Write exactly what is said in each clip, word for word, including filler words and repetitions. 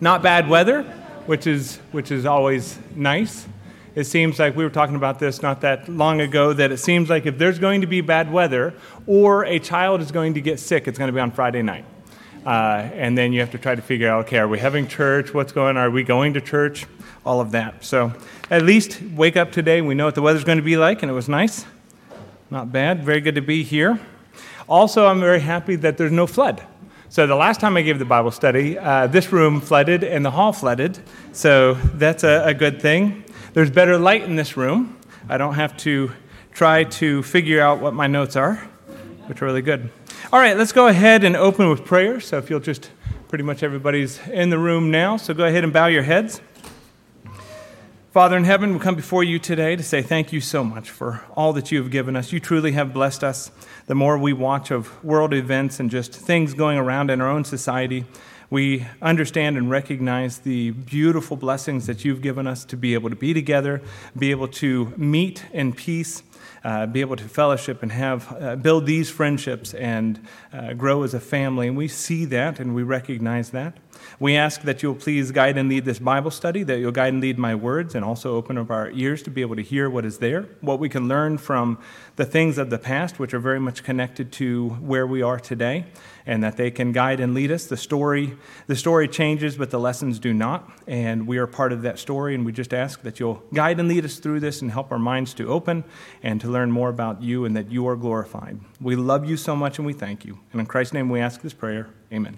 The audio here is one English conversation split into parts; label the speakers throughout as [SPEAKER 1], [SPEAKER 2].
[SPEAKER 1] Not bad weather, which is which is always nice. It seems like we were talking about this not that long ago, that it seems like if there's going to be bad weather or a child is going to get sick, it's going to be on Friday night. Uh, and then you have to try to figure out, okay, are we having church? What's going on? Are we going to church? All of that. So at least wake up today. We know what the weather's going to be like, and it was nice. Not bad. Very good to be here. Also, I'm very happy that there's no flood. So the last time I gave the Bible study, uh, this room flooded and the hall flooded. So that's a, a good thing. There's better light in this room. I don't have to try to figure out what my notes are, which are really good. All right, let's go ahead and open with prayer. So if you'll just, pretty much everybody's in the room now, so go ahead and bow your heads. Father in heaven, we come before you today to say thank you so much for all that you have given us. You truly have blessed us. The more we watch of world events and just things going around in our own society, we understand and recognize the beautiful blessings that you've given us to be able to be together, be able to meet in peace, uh, be able to fellowship and have uh, build these friendships and uh, grow as a family. And we see that and we recognize that. We ask that you'll please guide and lead this Bible study, that you'll guide and lead my words, and also open up our ears to be able to hear what is there, what we can learn from the things of the past, which are very much connected to where we are today, and that they can guide and lead us. The story, the story changes, but the lessons do not, and we are part of that story, and we just ask that you'll guide and lead us through this and help our minds to open and to learn more about you and that you are glorified. We love you so much, and we thank you. And in Christ's name we ask this prayer. Amen.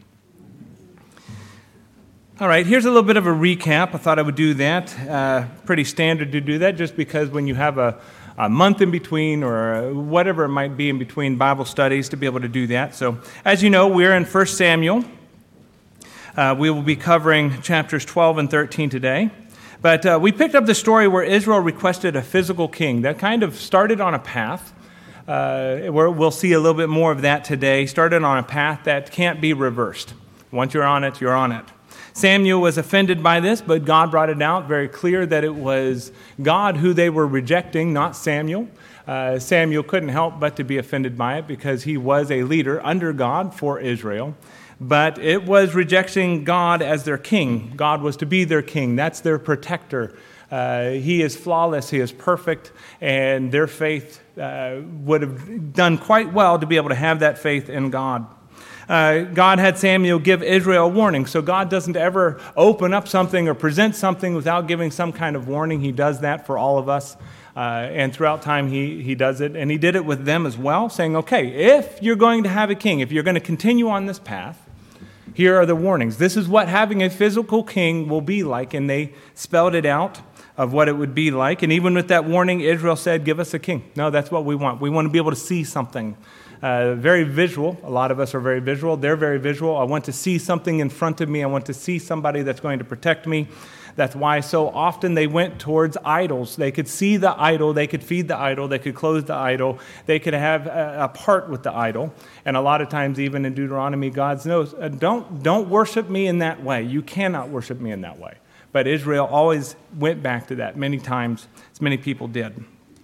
[SPEAKER 1] All right, here's a little bit of a recap. I thought I would do that. Uh, pretty standard to do that just because when you have a, a month in between or whatever it might be in between Bible studies to be able to do that. So as you know, we're in First Samuel. Uh, we will be covering chapters twelve and thirteen today. But uh, we picked up the story where Israel requested a physical king. That kind of started on a path. Uh, where we'll see a little bit more of that today. Started on a path that can't be reversed. Once you're on it, you're on it. Samuel was offended by this, but God brought it out very clear that it was God who they were rejecting, not Samuel. Uh, Samuel couldn't help but to be offended by it because he was a leader under God for Israel. But it was rejecting God as their king. God was to be their king. That's their protector. Uh, he is flawless. He is perfect. And their faith uh, would have done quite well to be able to have that faith in God. Uh, God had Samuel give Israel a warning. So God doesn't ever open up something or present something without giving some kind of warning. He does that for all of us. Uh, and throughout time, he, he does it. And he did it with them as well, saying, okay, if you're going to have a king, if you're going to continue on this path, here are the warnings. This is what having a physical king will be like. And they spelled it out of what it would be like. And even with that warning, Israel said, give us a king. No, that's what we want. We want to be able to see something. Uh, very visual. A lot of us are very visual. They're very visual. I want to see something in front of me. I want to see somebody that's going to protect me. That's why so often they went towards idols. They could see the idol. They could feed the idol. They could clothe the idol. They could have a, a part with the idol. And a lot of times, even in Deuteronomy, God knows, uh, don't, don't worship me in that way. You cannot worship me in that way. But Israel always went back to that many times, as many people did.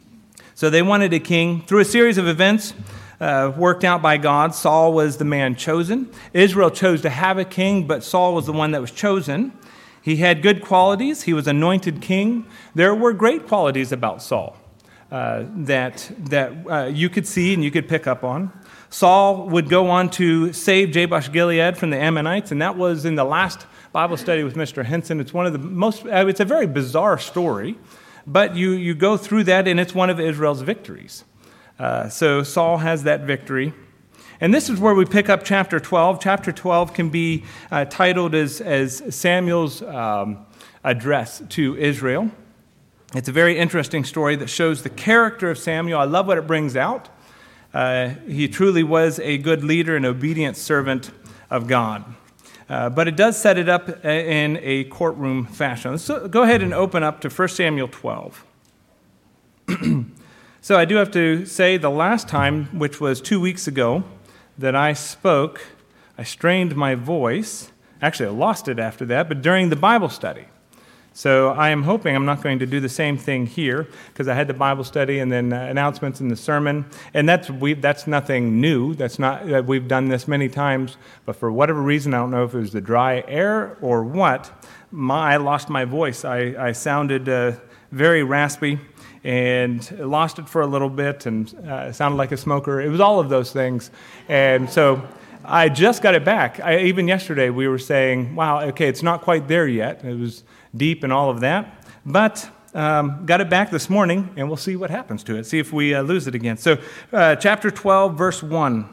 [SPEAKER 1] So they wanted a king. Through a series of events, Uh, worked out by God, Saul was the man chosen. Israel chose to have a king, but Saul was the one that was chosen. He had good qualities. He was anointed king. There were great qualities about Saul uh, that that uh, you could see and you could pick up on. Saul would go on to save Jabesh-Gilead from the Ammonites, and that was in the last Bible study with Mister Henson. It's one of the most. Uh, it's a very bizarre story, but you you go through that, and it's one of Israel's victories. Uh, so Saul has that victory. And this is where we pick up chapter twelve. Chapter twelve can be uh, titled as, as Samuel's um, address to Israel. It's a very interesting story that shows the character of Samuel. I love what it brings out. Uh, he truly was a good leader and obedient servant of God. Uh, but it does set it up in a courtroom fashion. So go ahead and open up to First Samuel twelve. So I do have to say the last time, which was two weeks ago, that I spoke, I strained my voice. Actually, I lost it after that, but during the Bible study. So I am hoping I'm not going to do the same thing here, because I had the Bible study and then uh, announcements in the sermon, and that's we that's nothing new. That's not uh, we've done this many times, but for whatever reason, I don't know if it was the dry air or what, my, I lost my voice. I, I sounded uh, very raspy and lost it for a little bit and uh, sounded like a smoker. It was all of those things, and so I just got it back. I, even yesterday, we were saying, wow, okay, it's not quite there yet. It was deep and all of that, but um, got it back this morning, and we'll see what happens to it, see if we uh, lose it again. So uh, chapter twelve, verse one.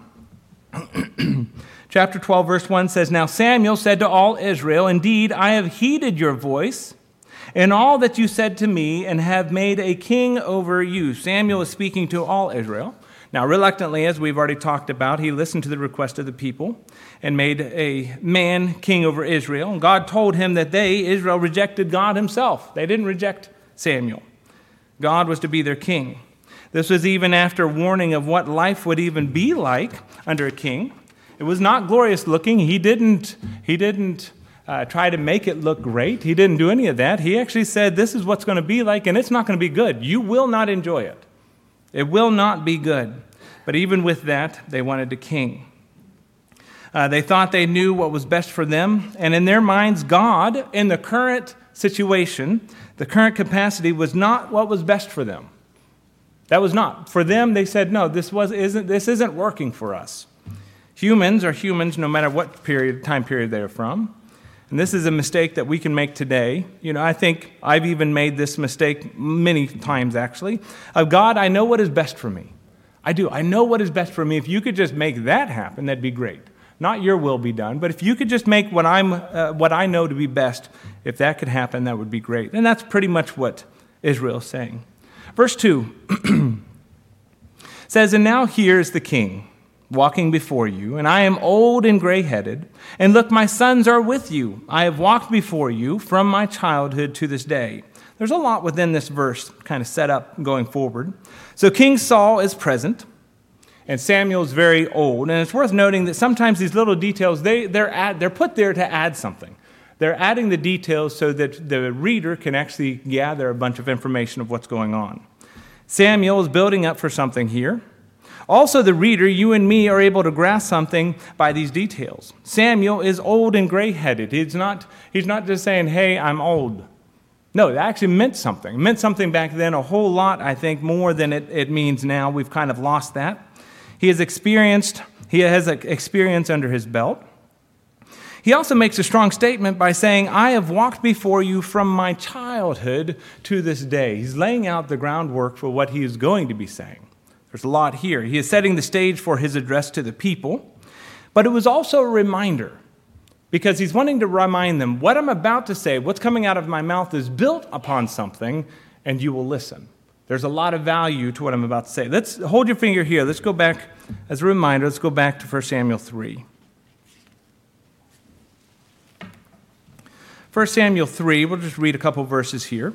[SPEAKER 1] Chapter twelve, verse one says, Now Samuel said to all Israel, Indeed, I have heeded your voice in all that you said to me, and have made a king over you. Samuel is speaking to all Israel. Now, reluctantly, as we've already talked about, he listened to the request of the people and made a man king over Israel. And God told him that they, Israel, rejected God himself. They didn't reject Samuel. God was to be their king. This was even after warning of what life would even be like under a king. It was not glorious looking. He didn't, he didn't uh, try to make it look great. He didn't do any of that. He actually said, this is what's going to be like, and it's not going to be good. You will not enjoy it. It will not be good. But even with that, they wanted a king. Uh, they thought they knew what was best for them, and in their minds, God, in the current situation, the current capacity, was not what was best for them. That was not. For them, they said, no, this was isn't this isn't working for us. Humans are humans no matter what period, time period they're from. And this is a mistake that we can make today. You know, I think I've even made this mistake many times, actually. Of God, I know what is best for me. I do. I know what is best for me. If you could just make that happen, that'd be great. Not your will be done, but if you could just make what I'm, uh, what I know to be best, if that could happen, that would be great. And that's pretty much what Israel is saying. Verse two says, And now here is the king, walking before you, and I am old and gray-headed, and look, my sons are with you. I have walked before you from my childhood to this day. There's a lot within this verse kind of set up going forward. So King Saul is present, and Samuel is very old, and it's worth noting that sometimes these little details, they, they're, add, they're put there to add something. They're adding the details so that the reader can actually gather a bunch of information of what's going on. Samuel is building up for something here. Also, the reader, you and me, are able to grasp something by these details. Samuel is old and gray-headed. He's not, he's not just saying, hey, I'm old. No, it actually meant something. It meant something back then, a whole lot, I think, more than it, it means now. We've kind of lost that. He has experienced, he has experience under his belt. He also makes a strong statement by saying, I have walked before you from my childhood to this day. He's laying out the groundwork for what he is going to be saying. There's a lot here. He is setting the stage for his address to the people, but it was also a reminder, because he's wanting to remind them, what I'm about to say, what's coming out of my mouth is built upon something, and you will listen. There's a lot of value to what I'm about to say. Let's hold your finger here. Let's go back, as a reminder, let's go back to First Samuel three. First Samuel three, we'll just read a couple verses here.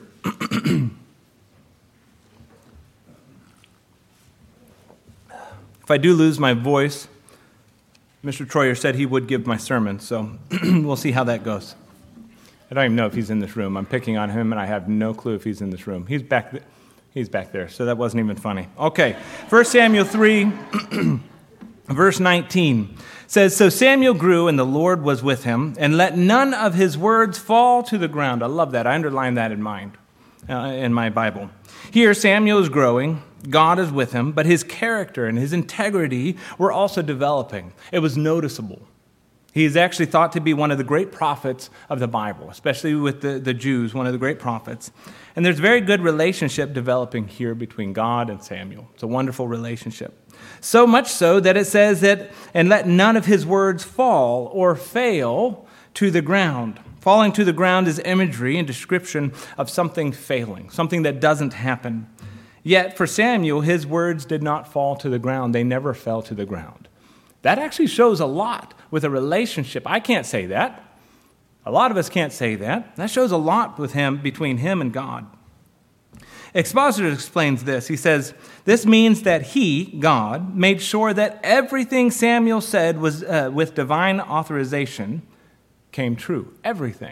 [SPEAKER 1] If I do lose my voice, Mister Troyer said he would give my sermon, so we'll see how that goes. I don't even know if he's in this room. I'm picking on him, and I have no clue if he's in this room. He's back, th- he's back there, so that wasn't even funny. Okay, First Samuel three, verse nineteen says, So Samuel grew, and the Lord was with him, and let none of his words fall to the ground. I love that. I underlined that in mind, uh, in my Bible. Here, Samuel is growing. God is with him, but his character and his integrity were also developing. It was noticeable. He is actually thought to be one of the great prophets of the Bible, especially with the, the Jews, one of the great prophets. And there's very good relationship developing here between God and Samuel. It's a wonderful relationship. So much so that it says that, and let none of his words fall or fail to the ground. Falling to the ground is imagery and description of something failing, something that doesn't happen. Yet for Samuel, his words did not fall to the ground. They never fell to the ground. That actually shows a lot with a relationship. I can't say that. A lot of us can't say that. That shows a lot with him, between him and God. Expositor explains this. He says, this means that he, God, made sure that everything Samuel said was uh, with divine authorization came true. Everything.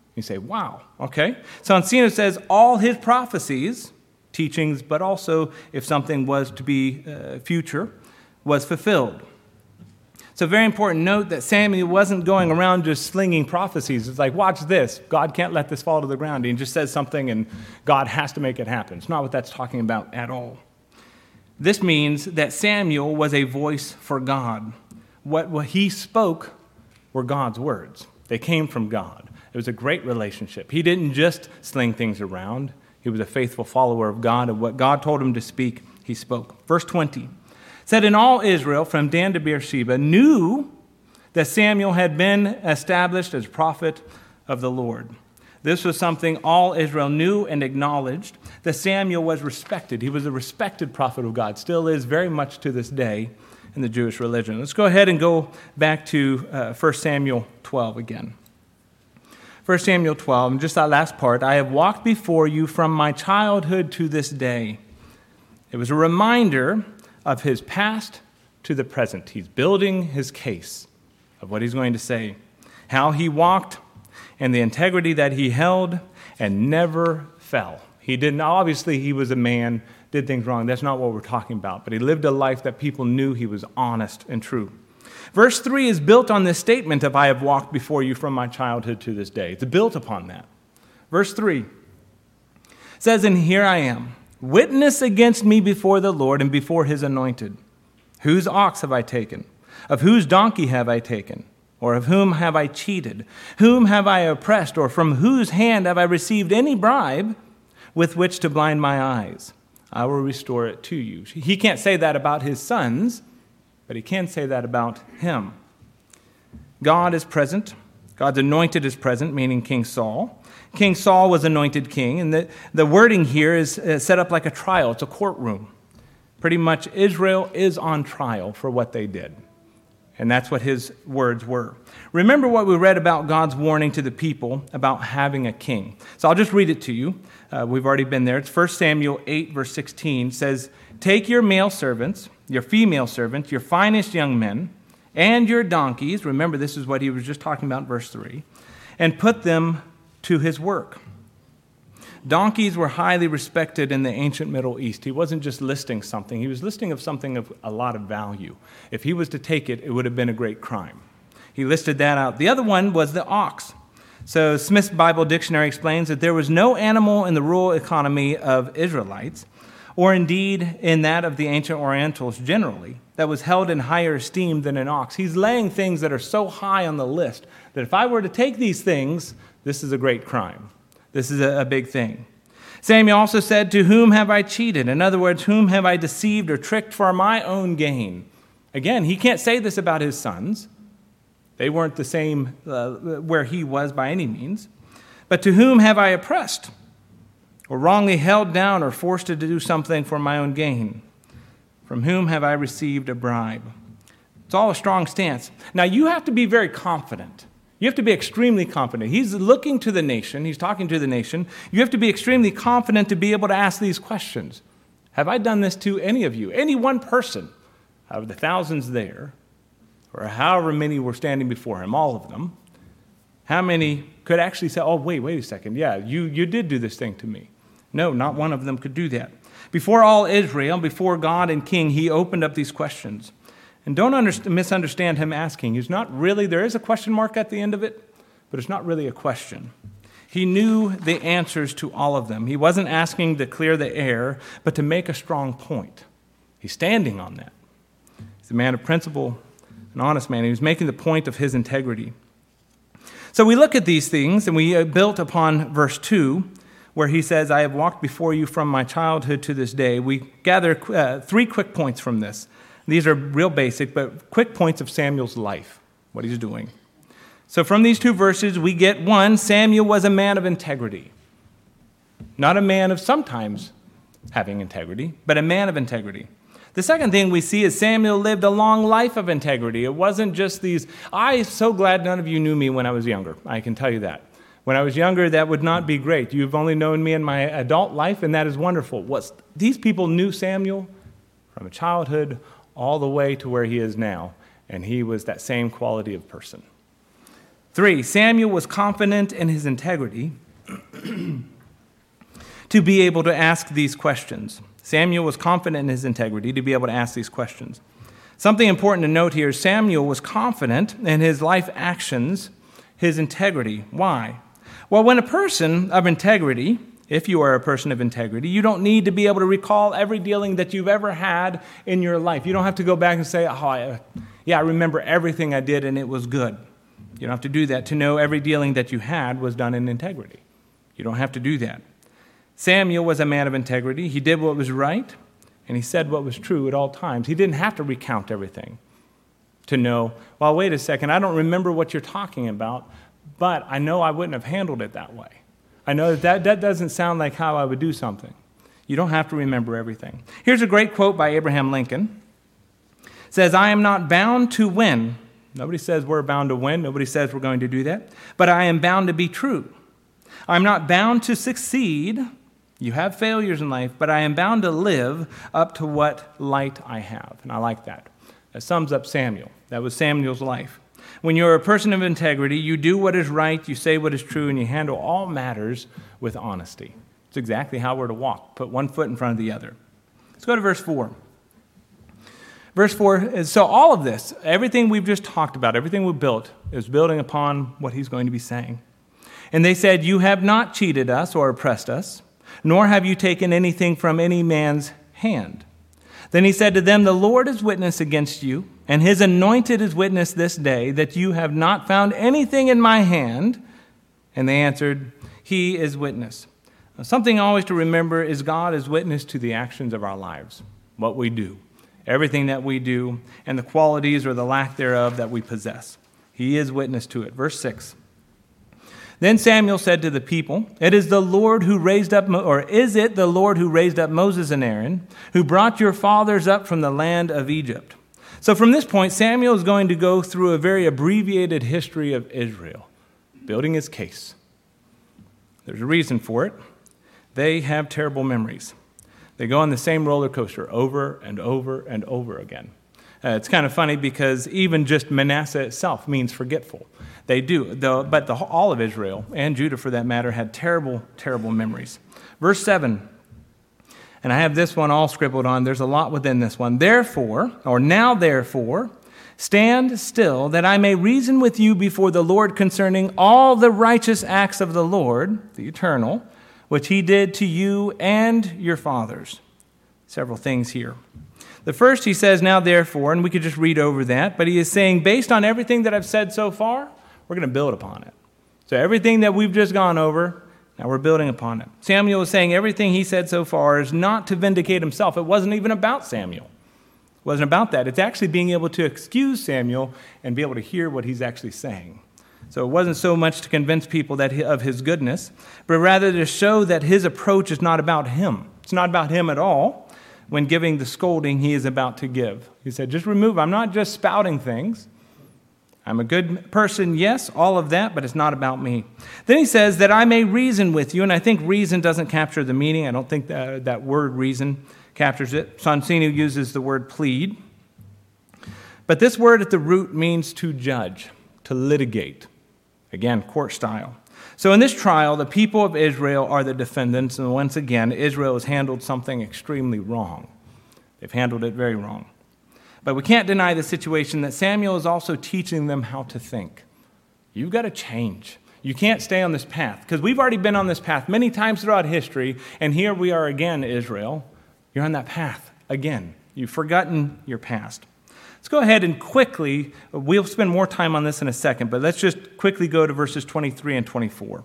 [SPEAKER 1] You say, wow, okay. So Encina says all his prophecies, teachings, but also if something was to be uh, future, was fulfilled. So very important note that Samuel wasn't going around just slinging prophecies. It's like, watch this. God can't let this fall to the ground. He just says something and God has to make it happen. It's not what that's talking about at all. This means that Samuel was a voice for God. What, what he spoke were God's words. They came from God. It was a great relationship. He didn't just sling things around. He was a faithful follower of God, and what God told him to speak, he spoke. Verse twenty said, and all Israel from Dan to Beersheba knew that Samuel had been established as prophet of the Lord. This was something all Israel knew and acknowledged, that Samuel was respected. He was a respected prophet of God, still is very much to this day in the Jewish religion. Let's go ahead and go back to uh, First Samuel twelve again. First Samuel twelve, and just that last part, I have walked before you from my childhood to this day. It was a reminder of his past to the present. He's building his case of what he's going to say, how he walked and the integrity that he held and never fell. He didn't, obviously he was a man, did things wrong. That's not what we're talking about. But he lived a life that people knew he was honest and true. Verse three is built on this statement of I have walked before you from my childhood to this day. It's built upon that. Verse three says, and here I am, witness against me before the Lord and before his anointed. Whose ox have I taken? Of whose donkey have I taken? Or of whom have I cheated? Whom have I oppressed? Or from whose hand have I received any bribe with which to blind my eyes? I will restore it to you. He can't say that about his sons, but he can say that about him. God is present. God's anointed is present, meaning King Saul. King Saul was anointed king, and the, the wording here is uh, set up like a trial. It's a courtroom. Pretty much Israel is on trial for what they did. And that's what his words were. Remember what we read about God's warning to the people about having a king. So I'll just read it to you. Uh, we've already been there. It's First Samuel eight, verse sixteen. Says, take your male servants, your female servants, your finest young men, and your donkeys. Remember, this is what he was just talking about in verse three. And put them to his work. Donkeys were highly respected in the ancient Middle East. He wasn't just listing something. He was listing of something of a lot of value. If he was to take it, it would have been a great crime. He listed that out. The other one was the ox. So Smith's Bible Dictionary explains that there was no animal in the rural economy of Israelites, or indeed in that of the ancient Orientals generally, that was held in higher esteem than an ox. He's laying things that are so high on the list that if I were to take these things, this is a great crime. This is a, a big thing. Samuel also said, to whom have I cheated? In other words, whom have I deceived or tricked for my own gain? Again, he can't say this about his sons. They weren't the same uh, where he was by any means. But to whom have I oppressed? Or wrongly held down or forced to do something for my own gain? From whom have I received a bribe? It's all a strong stance. Now, you have to be very confident. You have to be extremely confident. He's looking to the nation. He's talking to the nation. You have to be extremely confident to be able to ask these questions. Have I done this to any of you? Any one person out of the thousands there, or however many were standing before him, all of them, how many could actually say, oh, wait, wait a second. Yeah, you, you did do this thing to me. No, not one of them could do that. Before all Israel, before God and King, he opened up these questions. And don't under- misunderstand him asking. He's not really, there is a question mark at the end of it, but it's not really a question. He knew the answers to all of them. He wasn't asking to clear the air, but to make a strong point. He's standing on that. He's a man of principle, an honest man. He was making the point of his integrity. So we look at these things, and we built upon verse two, where he says, I have walked before you from my childhood to this day. We gather uh, three quick points from this. These are real basic, but quick points of Samuel's life, what he's doing. So from these two verses, we get one, Samuel was a man of integrity. Not a man of sometimes having integrity, but a man of integrity. The second thing we see is Samuel lived a long life of integrity. It wasn't just these, I'm so glad none of you knew me when I was younger. I can tell you that. When I was younger, that would not be great. You've only known me in my adult life, and that is wonderful. What, these people knew Samuel from a childhood all the way to where he is now, and he was that same quality of person. Three, Samuel was confident in his integrity to be able to ask these questions. Samuel was confident in his integrity to be able to ask these questions. Something important to note here is Samuel was confident in his life actions, his integrity. Why? Well, when a person of integrity, if you are a person of integrity, you don't need to be able to recall every dealing that you've ever had in your life. You don't have to go back and say, oh, I, yeah, I remember everything I did and it was good. You don't have to do that to know every dealing that you had was done in integrity. You don't have to do that. Samuel was a man of integrity. He did what was right, and he said what was true at all times. He didn't have to recount everything to know, well, wait a second, I don't remember what you're talking about, but I know I wouldn't have handled it that way. I know that, that that doesn't sound like how I would do something. You don't have to remember everything. Here's a great quote by Abraham Lincoln. It says, I am not bound to win. Nobody says we're bound to win. Nobody says we're going to do that. But I am bound to be true. I'm not bound to succeed. You have failures in life, but I am bound to live up to what light I have. And I like that. That sums up Samuel. That was Samuel's life. When you're a person of integrity, you do what is right, you say what is true, and you handle all matters with honesty. It's exactly how we're to walk. Put one foot in front of the other. Let's go to verse four. Verse four is, so all of this, everything we've just talked about, everything we built, is building upon what he's going to be saying. And they said, you have not cheated us or oppressed us, nor have you taken anything from any man's hand. Then he said to them, the Lord is witness against you, and his anointed is witness this day, that you have not found anything in my hand. And they answered, he is witness. Now, something always to remember is God is witness to the actions of our lives, what we do. Everything that we do, and the qualities or the lack thereof that we possess. He is witness to it. Verse six. Then Samuel said to the people, It is the Lord who raised up, or is it the Lord who raised up Moses and Aaron, who brought your fathers up from the land of Egypt? So from this point, Samuel is going to go through a very abbreviated history of Israel, building his case. There's a reason for it. They have terrible memories. They go on the same roller coaster over and over and over again. Uh, it's kind of funny because even just Manasseh itself means forgetful. They do, the, but the, all of Israel, and Judah for that matter, had terrible, terrible memories. Verse seven, and I have this one all scribbled on. There's a lot within this one. Therefore, or now therefore, stand still that I may reason with you before the Lord concerning all the righteous acts of the Lord, the eternal, which he did to you and your fathers. Several things here. The first, he says, now therefore, and we could just read over that, but he is saying, based on everything that I've said so far, we're going to build upon it. So everything that we've just gone over, now we're building upon it. Samuel is saying everything he said so far is not to vindicate himself. It wasn't even about Samuel. It wasn't about that. It's actually being able to excuse Samuel and be able to hear what he's actually saying. So it wasn't so much to convince people that he, of his goodness, but rather to show that his approach is not about him. It's not about him at all when giving the scolding he is about to give. He said, just remove, I'm not just spouting things. I'm a good person, yes, all of that, but it's not about me. Then he says that I may reason with you, and I think reason doesn't capture the meaning. I don't think that, that word reason captures it. Sonsinu uses the word plead. But this word at the root means to judge, to litigate. Again, court style. So in this trial, the people of Israel are the defendants, and once again, Israel has handled something extremely wrong. They've handled it very wrong. But we can't deny the situation that Samuel is also teaching them how to think. You've got to change. You can't stay on this path, because we've already been on this path many times throughout history, and here we are again, Israel. You're on that path again. You've forgotten your past. Let's go ahead and quickly, we'll spend more time on this in a second, but let's just quickly go to verses twenty-three and twenty-four.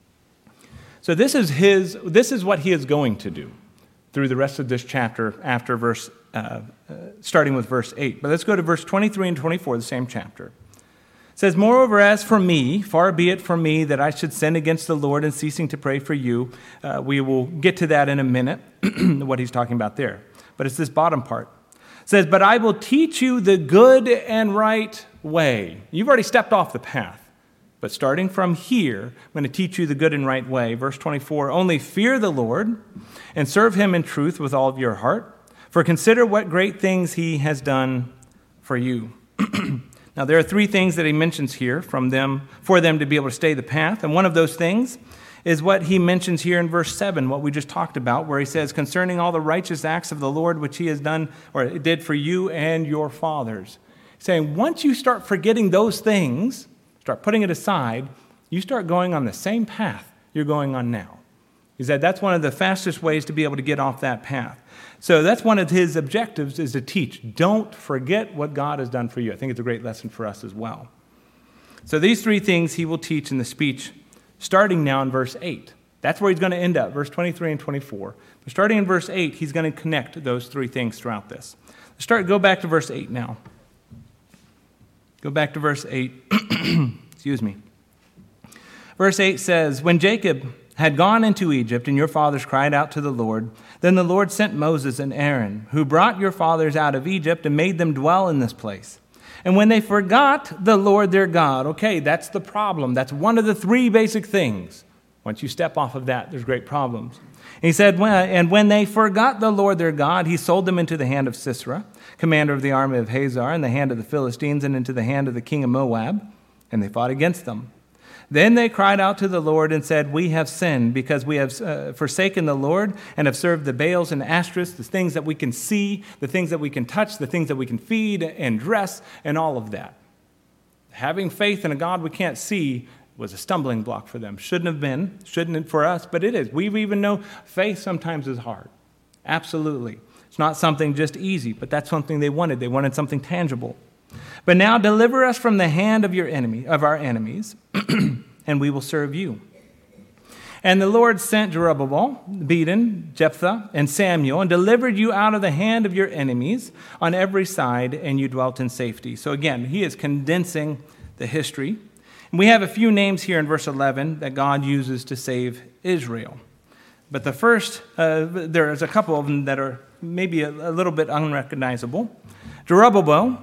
[SPEAKER 1] So this is his. This is what he is going to do through the rest of this chapter after verse, uh, uh, starting with verse eight. But let's go to verse twenty-three and twenty-four, the same chapter. It says, Moreover, as for me, far be it from me that I should sin against the Lord in ceasing to pray for you. Uh, we will get to that in a minute, what he's talking about there. But it's this bottom part. It says, but I will teach you the good and right way. You've already stepped off the path. But starting from here, I'm going to teach you the good and right way. Verse twenty-four, only fear the Lord and serve him in truth with all of your heart. For consider what great things he has done for you. Now, there are three things that he mentions here from them for them to be able to stay the path. And one of those things is what he mentions here in verse seven, what we just talked about, where he says, concerning all the righteous acts of the Lord, which he has done or did for you and your fathers. Saying, once you start forgetting those things, start putting it aside, you start going on the same path you're going on now. He said that's one of the fastest ways to be able to get off that path. So that's one of his objectives, is to teach. Don't forget what God has done for you. I think it's a great lesson for us as well. So these three things he will teach in the speech, starting now in verse eight. That's where he's going to end up, verse twenty-three and twenty-four. But starting in verse eight, he's going to connect those three things throughout this. Let's start. Go back to verse eight now. Go back to verse eight. Excuse me. Verse eight says, when Jacob had gone into Egypt, and your fathers cried out to the Lord, then the Lord sent Moses and Aaron, who brought your fathers out of Egypt and made them dwell in this place. And when they forgot the Lord their God, okay, that's the problem. That's one of the three basic things. Once you step off of that, there's great problems. And he said, and when they forgot the Lord their God, he sold them into the hand of Sisera, commander of the army of Hazar, in the hand of the Philistines, and into the hand of the king of Moab, and they fought against them. Then they cried out to the Lord and said, we have sinned because we have uh, forsaken the Lord and have served the Baals and Ashtoreths, the things that we can see, the things that we can touch, the things that we can feed and dress, and all of that. Having faith in a God we can't see was a stumbling block for them. Shouldn't have been, shouldn't have for us, but it is. We even know faith sometimes is hard. Absolutely. It's not something just easy, but that's something they wanted. They wanted something tangible. But now deliver us from the hand of your enemy, of our enemies, and we will serve you. And the Lord sent Jerubbaal, Bedan, Jephthah, and Samuel, and delivered you out of the hand of your enemies on every side, and you dwelt in safety. So again, he is condensing the history. And we have a few names here in verse eleven that God uses to save Israel. But the first, uh, there's a couple of them that are maybe a, a little bit unrecognizable. Jerubbaal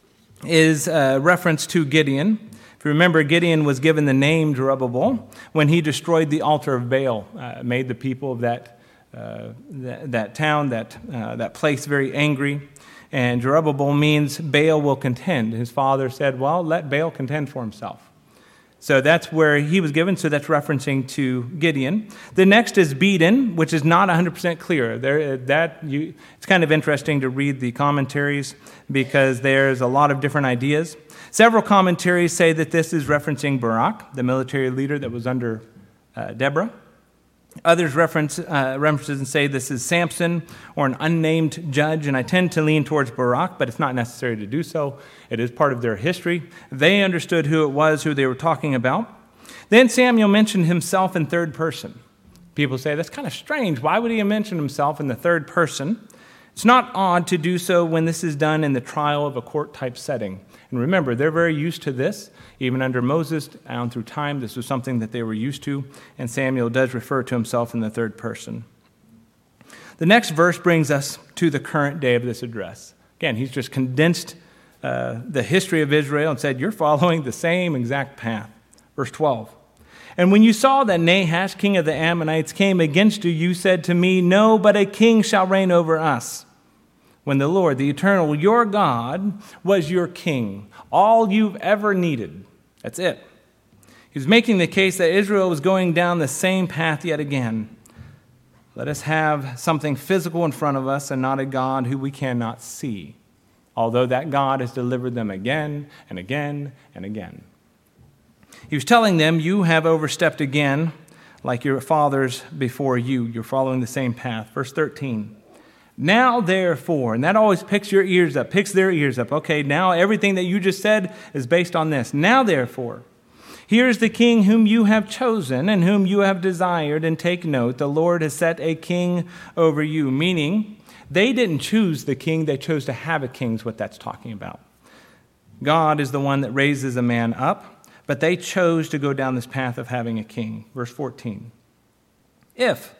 [SPEAKER 1] is a reference to Gideon. If you remember, Gideon was given the name Jerubbaal when he destroyed the altar of Baal, uh, made the people of that uh, that, that town, that uh, that place very angry. And Jerubbaal means Baal will contend. His father said, well, let Baal contend for himself. So that's where he was given, so that's referencing to Gideon. The next is Bedan, which is not one hundred percent clear. There, that you, it's kind of interesting to read the commentaries because there's a lot of different ideas. Several commentaries say that this is referencing Barak, the military leader that was under uh, Deborah. Others reference uh, references and say this is Samson or an unnamed judge, and I tend to lean towards Barak, but it's not necessary to do so. It is part of their history. They understood who it was, who they were talking about. Then Samuel mentioned himself in third person. People say, that's kind of strange. Why would he mention himself in the third person? It's not odd to do so when this is done in the trial of a court-type setting. And remember, they're very used to this. Even under Moses, down through time, this was something that they were used to, and Samuel does refer to himself in the third person. The next verse brings us to the current day of this address. Again, he's just condensed uh, the history of Israel and said, you're following the same exact path. Verse twelve. And when you saw that Nahash, king of the Ammonites, came against you, you said to me, no, but a king shall reign over us. When the Lord, the eternal, your God, was your king, all you've ever needed. That's it. He's making the case that Israel was going down the same path yet again. Let us have something physical in front of us and not a God who we cannot see, although that God has delivered them again and again and again. He was telling them, you have overstepped again like your fathers before you. You're following the same path. Verse thirteen. Now, therefore, and that always picks your ears up, picks their ears up. Okay, now everything that you just said is based on this. Now, therefore, here is the king whom you have chosen and whom you have desired, and take note, the Lord has set a king over you. Meaning, they didn't choose the king, they chose to have a king is what that's talking about. God is the one that raises a man up, but they chose to go down this path of having a king. Verse fourteen. If,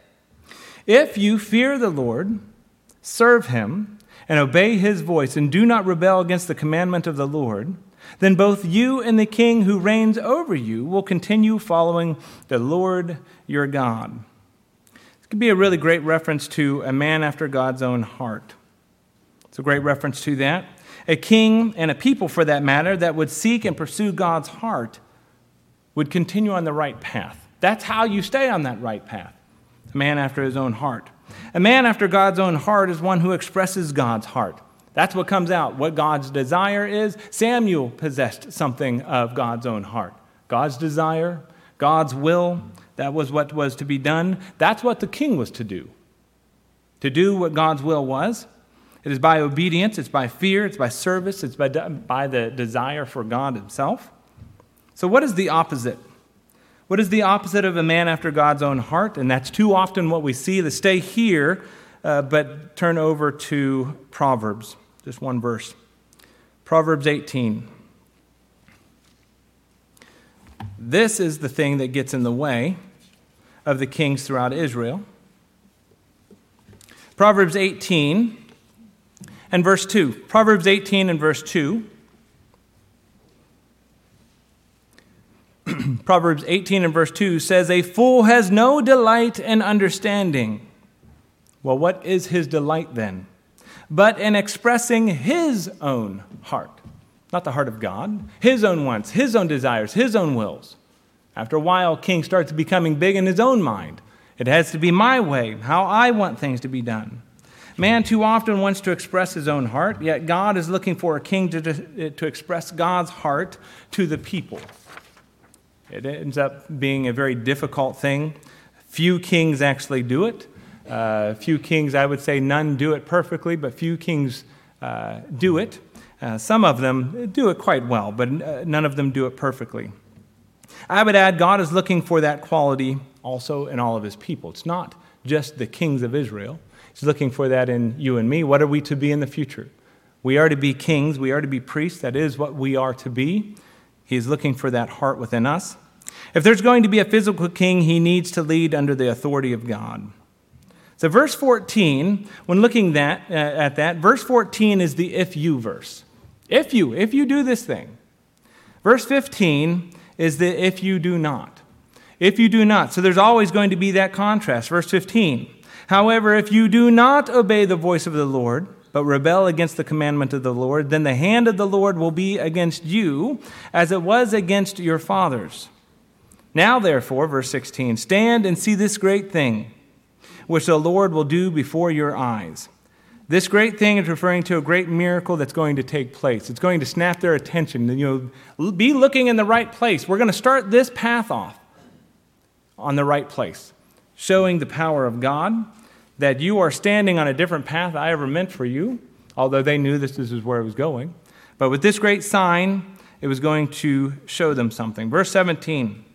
[SPEAKER 1] if you fear the Lord, serve him, and obey his voice, and do not rebel against the commandment of the Lord, then both you and the king who reigns over you will continue following the Lord your God. This could be a really great reference to a man after God's own heart. It's a great reference to that. A king, and a people for that matter, that would seek and pursue God's heart would continue on the right path. That's how you stay on that right path. A man after his own heart. A man after God's own heart is one who expresses God's heart. That's what comes out, what God's desire is. Samuel possessed something of God's own heart. God's desire, God's will, that was what was to be done. That's what the king was to do. To do what God's will was. It is by obedience, it's by fear, it's by service, it's by, by the desire for God himself. So what is the opposite? What is the opposite of a man after God's own heart? And that's too often what we see. Let's stay here, uh, but turn over to Proverbs. Just one verse. Proverbs eighteen. This is the thing that gets in the way of the kings throughout Israel. Proverbs eighteen and verse two. Proverbs eighteen and verse two. Proverbs eighteen and verse two says, "A fool has no delight in understanding." Well, what is his delight then? But in expressing his own heart. Not the heart of God. His own wants, his own desires, his own wills. After a while, king starts becoming big in his own mind. It has to be my way, how I want things to be done. Man too often wants to express his own heart, yet God is looking for a king to, to express God's heart to the people. It ends up being a very difficult thing. Few kings actually do it. Uh, few kings, I would say none do it perfectly, but few kings uh, do it. Uh, some of them do it quite well, but uh, none of them do it perfectly. I would add, God is looking for that quality also in all of his people. It's not just the kings of Israel. He's looking for that in you and me. What are we to be in the future? We are to be kings. We are to be priests. That is what we are to be. He is looking for that heart within us. If there's going to be a physical king, he needs to lead under the authority of God. So verse fourteen, when looking that, uh, at that, verse fourteen is the if you verse. If you, if you do this thing. Verse fifteen is the if you do not. If you do not. So there's always going to be that contrast. Verse fifteen. However, if you do not obey the voice of the Lord, but rebel against the commandment of the Lord, then the hand of the Lord will be against you, as it was against your fathers. Now, therefore, verse sixteen, stand and see this great thing, which the Lord will do before your eyes. This great thing is referring to a great miracle that's going to take place. It's going to snap their attention. You know, be looking in the right place. We're going to start this path off on the right place, showing the power of God, that you are standing on a different path I ever meant for you, although they knew this, this is where it was going. But with this great sign, it was going to show them something. Verse seventeen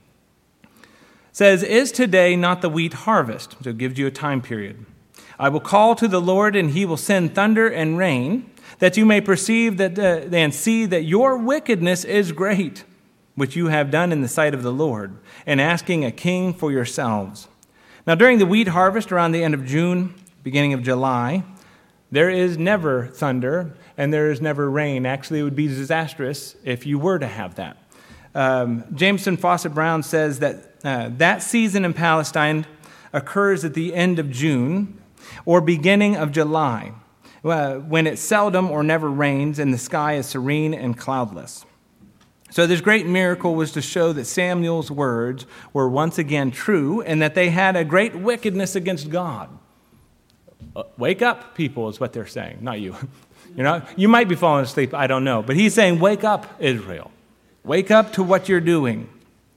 [SPEAKER 1] says, "Is today not the wheat harvest?" So it gives you a time period. "I will call to the Lord, and he will send thunder and rain, that you may perceive that uh, and see that your wickedness is great, which you have done in the sight of the Lord, and asking a king for yourselves." Now, during the wheat harvest, around the end of June, beginning of July, there is never thunder and there is never rain. Actually, it would be disastrous if you were to have that. Um, Jameson Fawcett Brown says that uh, that season in Palestine occurs at the end of June or beginning of July, uh, when it seldom or never rains and the sky is serene and cloudless. So this great miracle was to show that Samuel's words were once again true and that they had a great wickedness against God. Uh, wake up, people, is what they're saying, not you. You're not, you might be falling asleep, I don't know. But he's saying, wake up, Israel. Wake up to what you're doing.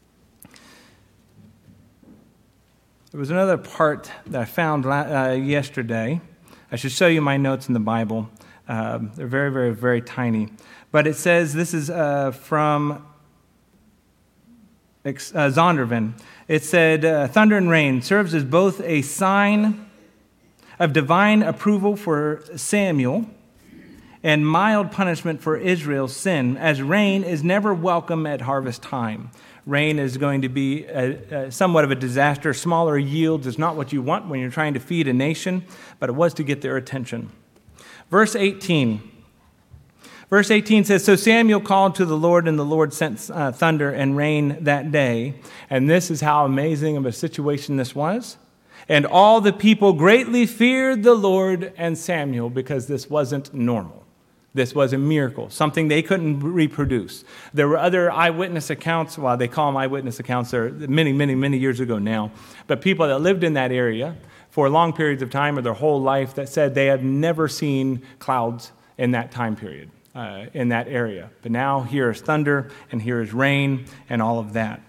[SPEAKER 1] There was another part that I found uh, yesterday. I should show you my notes in the Bible. Um, they're very, very, very tiny. But it says, this is uh, from uh, Zondervan. It said, uh, thunder and rain serves as both a sign of divine approval for Samuel and mild punishment for Israel's sin, as rain is never welcome at harvest time. Rain is going to be a, a, somewhat of a disaster. Smaller yields is not what you want when you're trying to feed a nation, but it was to get their attention. Verse eighteen. Verse eighteen says, "So Samuel called to the Lord, and the Lord sent uh, thunder and rain that day." And this is how amazing of a situation this was. "And all the people greatly feared the Lord and Samuel," because this wasn't normal. This was a miracle, something they couldn't reproduce. There were other eyewitness accounts, well, they call them eyewitness accounts, they're many, many, many years ago now, but people that lived in that area for long periods of time or their whole life that said they have never seen clouds in that time period, uh, in that area. But now here is thunder, and here is rain, and all of that.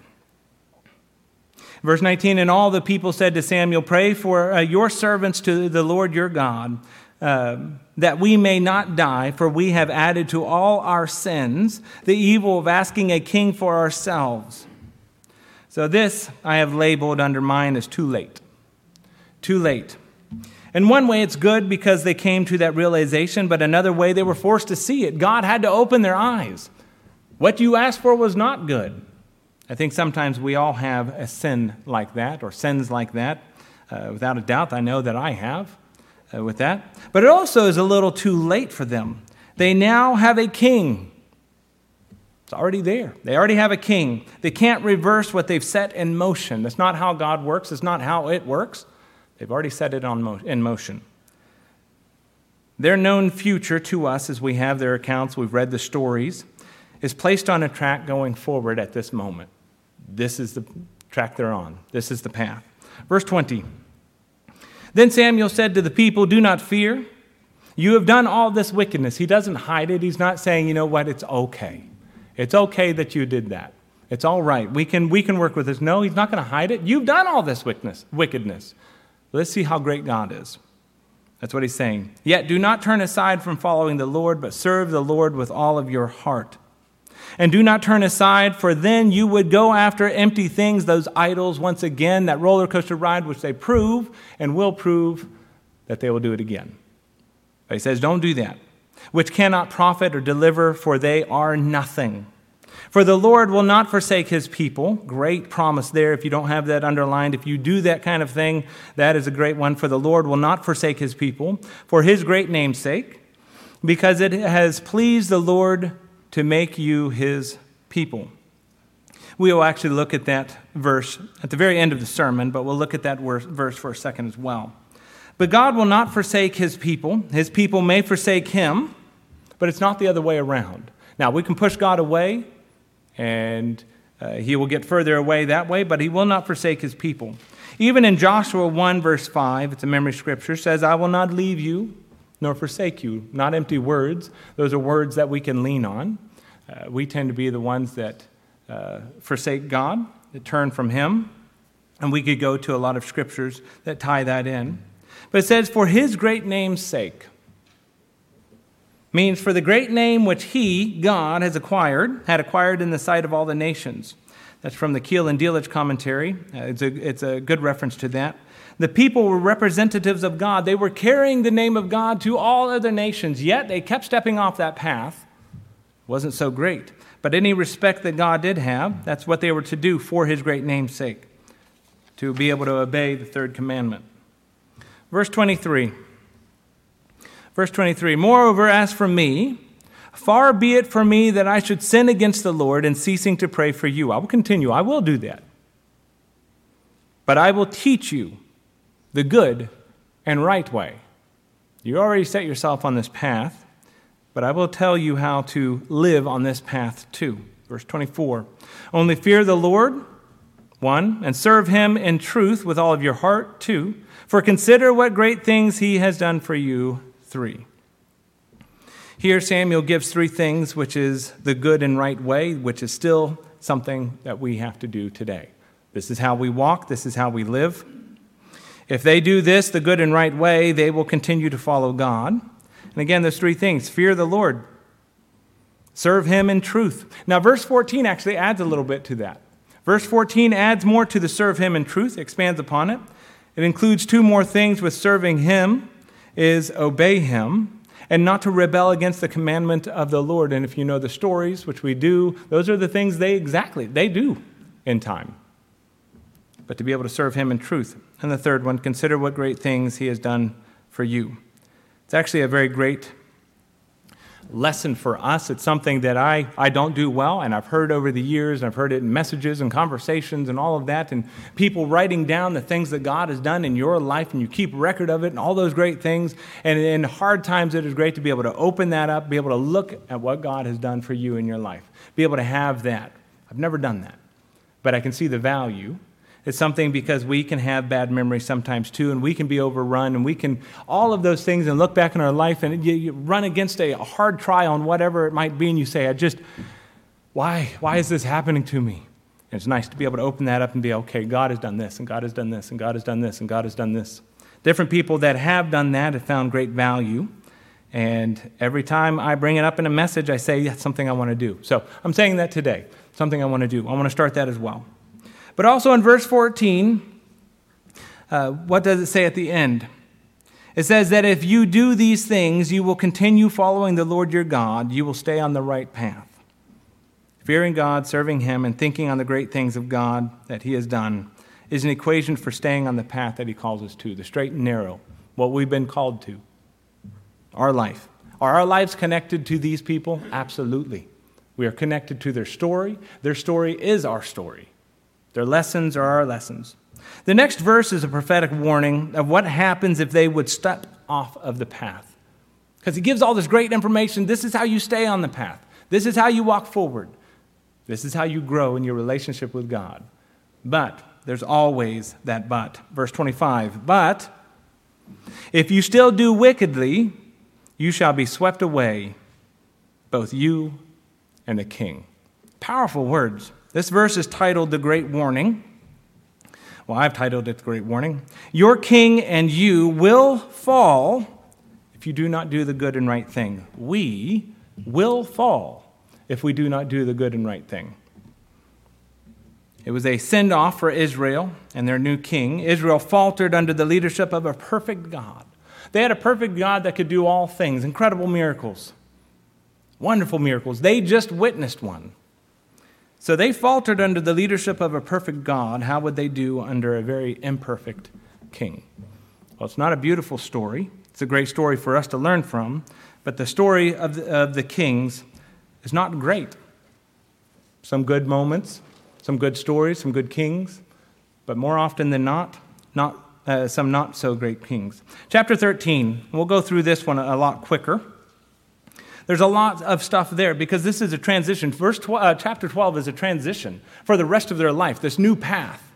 [SPEAKER 1] Verse nineteen, and all the people said to Samuel, pray for uh, your servants to the Lord your God, uh, that we may not die, for we have added to all our sins the evil of asking a king for ourselves. So this I have labeled under mine as too late. Too late. In one way, it's good because they came to that realization, but another way, they were forced to see it. God had to open their eyes. What you asked for was not good. I think sometimes we all have a sin like that, or sins like that. Uh, without a doubt, I know that I have uh, with that. But it also is a little too late for them. They now have a king. It's already there. They already have a king. They can't reverse what they've set in motion. That's not how God works. It's not how it works. They've already set it on mo- in motion. Their known future to us, as we have their accounts, we've read the stories, is placed on a track going forward at this moment. This is the track they're on. This is the path. Verse twenty. Then Samuel said to the people, do not fear. You have done all this wickedness. He doesn't hide it. He's not saying, you know what, it's okay. It's okay that you did that. It's all right. We can, we can work with this. No, he's not going to hide it. You've done all this wickedness. wickedness. Let's see how great God is. That's what he's saying. Yet do not turn aside from following the Lord, but serve the Lord with all of your heart. And do not turn aside, for then you would go after empty things, those idols, once again, that roller coaster ride, which they prove and will prove that they will do it again. But he says, don't do that, which cannot profit or deliver, for they are nothing. For the Lord will not forsake his people. Great promise there if you don't have that underlined. If you do that kind of thing, that is a great one. For the Lord will not forsake his people for his great name's sake, because it has pleased the Lord to make you his people. We will actually look at that verse at the very end of the sermon, but we'll look at that verse for a second as well. But God will not forsake his people. His people may forsake him, but it's not the other way around. Now, we can push God away, and uh, he will get further away that way, but he will not forsake his people. Even in Joshua one, verse five, it's a memory scripture, says, I will not leave you nor forsake you. Not empty words. Those are words that we can lean on. Uh, we tend to be the ones that uh, forsake God, that turn from him, and we could go to a lot of scriptures that tie that in. But it says, for his great name's sake. Means for the great name which he, God, has acquired, had acquired in the sight of all the nations. That's from the Keel and Delitzsch commentary. Uh, it's, a, it's a good reference to that. The people were representatives of God. They were carrying the name of God to all other nations, yet they kept stepping off that path. It wasn't so great. But any respect that God did have, that's what they were to do for his great name's sake, to be able to obey the third commandment. Verse twenty-three. Verse twenty-three, moreover, as for me, far be it from me that I should sin against the Lord in ceasing to pray for you. I will continue. I will do that. But I will teach you the good and right way. You already set yourself on this path, but I will tell you how to live on this path too. Verse twenty-four, only fear the Lord, one, and serve him in truth with all of your heart, two, for consider what great things he has done for you, three. Here Samuel gives three things, which is the good and right way, which is still something that we have to do today. This is how we walk. This is how we live. If they do this, the good and right way, they will continue to follow God. And again, there's three things. Fear the Lord. Serve him in truth. Now, verse fourteen actually adds a little bit to that. Verse fourteen adds more to the serve him in truth, expands upon it. It includes two more things with serving him, is obey him, and not to rebel against the commandment of the Lord. And if you know the stories, which we do, those are the things they exactly, they do in time. But to be able to serve him in truth. And the third one, consider what great things he has done for you. It's actually a very great lesson for us. It's something that I, I don't do well, and I've heard over the years, and I've heard it in messages and conversations and all of that, and people writing down the things that God has done in your life, and you keep record of it and all those great things. And in hard times, it is great to be able to open that up, be able to look at what God has done for you in your life, be able to have that. I've never done that, but I can see the value. It's something because we can have bad memories sometimes too, and we can be overrun, and we can all of those things and look back in our life, and you, you run against a, a hard trial and whatever it might be, and you say, I just, why, why is this happening to me? And it's nice to be able to open that up and be, okay, God has done this, and God has done this, and God has done this, and God has done this. Different people that have done that have found great value, and every time I bring it up in a message, I say, that's something I want to do. So I'm saying that today, something I want to do. I want to start that as well. But also in verse fourteen, uh, what does it say at the end? It says that if you do these things, you will continue following the Lord your God. You will stay on the right path. Fearing God, serving Him, and thinking on the great things of God that He has done is an equation for staying on the path that He calls us to, the straight and narrow, what we've been called to, our life. Are our lives connected to these people? Absolutely. We are connected to their story. Their story is our story. Their lessons are our lessons. The next verse is a prophetic warning of what happens if they would step off of the path. Because he gives all this great information. This is how you stay on the path. This is how you walk forward. This is how you grow in your relationship with God. But there's always that but. Verse twenty-five, but if you still do wickedly, you shall be swept away, both you and the king. Powerful words. This verse is titled The Great Warning. Well, I've titled it The Great Warning. Your king and you will fall if you do not do the good and right thing. We will fall if we do not do the good and right thing. It was a send-off for Israel and their new king. Israel faltered under the leadership of a perfect God. They had a perfect God that could do all things, incredible miracles, wonderful miracles. They just witnessed one. So they faltered under the leadership of a perfect God. How would they do under a very imperfect king? Well, it's not a beautiful story. It's a great story for us to learn from. But the story of the, of the kings is not great. Some good moments, some good stories, some good kings. But more often than not, not uh, some not so great kings. Chapter thirteen, we'll go through this one a lot quicker. There's a lot of stuff there because this is a transition. Verse tw- uh, chapter twelve is a transition for the rest of their life, this new path.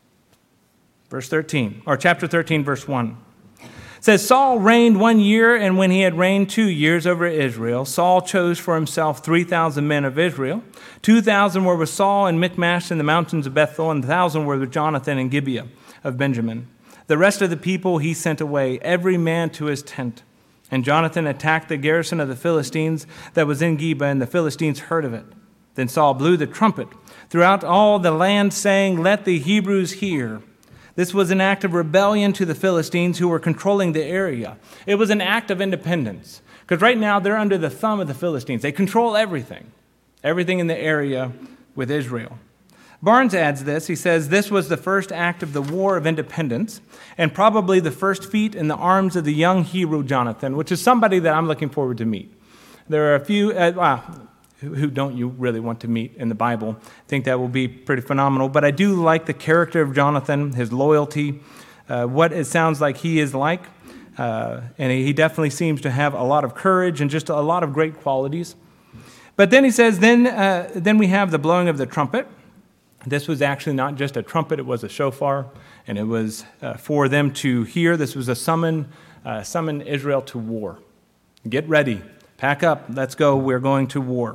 [SPEAKER 1] Verse thirteen, or chapter thirteen, verse one. It says, Saul reigned one year, and when he had reigned two years over Israel, Saul chose for himself three thousand men of Israel. two thousand were with Saul in Michmash in the mountains of Bethel, and one thousand were with Jonathan in Gibeah of Benjamin. The rest of the people he sent away, every man to his tent. And Jonathan attacked the garrison of the Philistines that was in Geba, and the Philistines heard of it. Then Saul blew the trumpet throughout all the land, saying, Let the Hebrews hear. This was an act of rebellion to the Philistines who were controlling the area. It was an act of independence. Because right now they're under the thumb of the Philistines. They control everything. Everything in the area with Israel. Barnes adds this. He says, this was the first act of the War of Independence and probably the first feat in the arms of the young hero Jonathan, which is somebody that I'm looking forward to meet. There are a few, uh, well, who don't you really want to meet in the Bible? I think that will be pretty phenomenal. But I do like the character of Jonathan, his loyalty, uh, what it sounds like he is like. Uh, and he definitely seems to have a lot of courage and just a lot of great qualities. But then he says, then, uh, then we have the blowing of the trumpet. This was actually not just a trumpet, it was a shofar, and it was uh, for them to hear. This was a summon, uh, summon Israel to war. Get ready, pack up, let's go, we're going to war.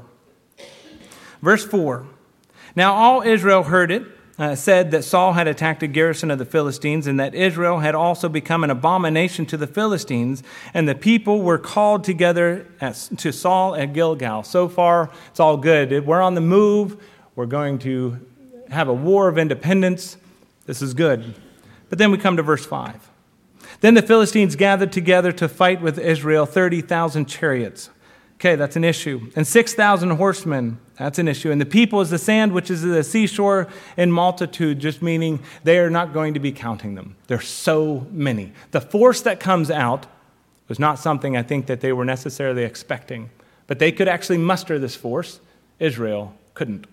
[SPEAKER 1] Verse four, now all Israel heard it, uh, said that Saul had attacked a garrison of the Philistines, and that Israel had also become an abomination to the Philistines, and the people were called together as, to Saul at Gilgal. So far, it's all good. We're on the move, we're going to have a war of independence. This is good. But then we come to verse five. Then the Philistines gathered together to fight with Israel, thirty thousand chariots. Okay, that's an issue. And six thousand horsemen, that's an issue. And the people is the sand, which is the seashore in multitude, just meaning they are not going to be counting them. There's so many. The force that comes out was not something I think that they were necessarily expecting. But they could actually muster this force. Israel couldn't.